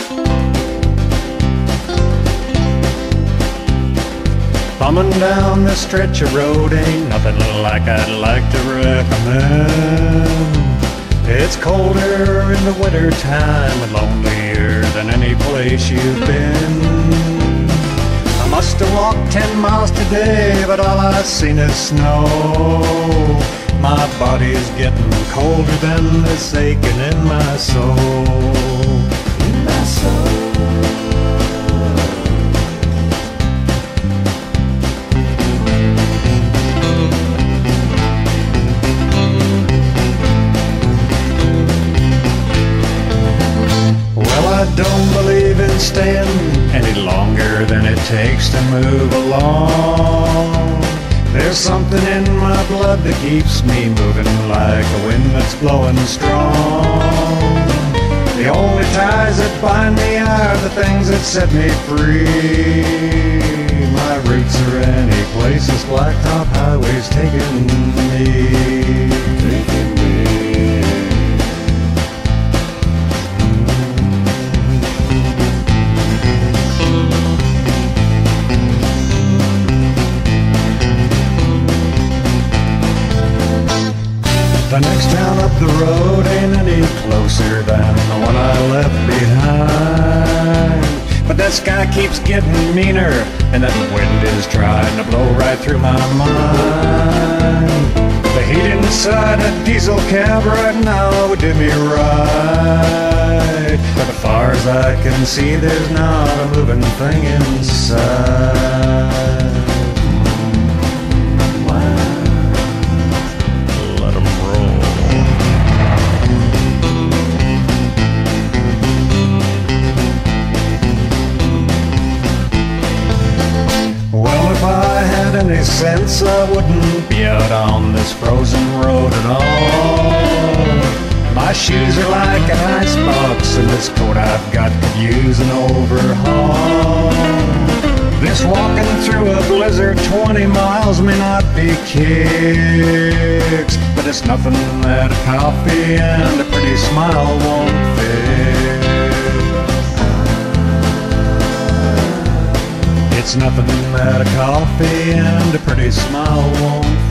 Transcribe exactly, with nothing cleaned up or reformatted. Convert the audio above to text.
Bumming down this stretch of road ain't nothing like I'd like to recommend. It's colder in the winter time and lonelier than any place you've been. I must have walked ten miles today, but all I seen is snow. My body's getting colder than this aching in my soul. In my soul. I don't believe in staying any longer than it takes to move along. There's something in my blood that keeps me moving like a wind that's blowing strong. The only ties that bind me are the things that set me free. My roots are any place this blacktop highway's taking me. Taking me. The next town up the road ain't any closer than the one I left behind. But that sky keeps getting meaner, and that wind is trying to blow right through my mind. The heat inside a diesel cab right now would do me right. But as far as I can see, there's not a moving thing inside. Any sense I wouldn't be out on this frozen road at all. My shoes are like an icebox, and this coat I've got could use an overhaul. This walking through a blizzard twenty miles may not be kicks, but it's nothing that a coffee and a pretty smile won't fix. It's nothing that a coffee and a pretty smile won't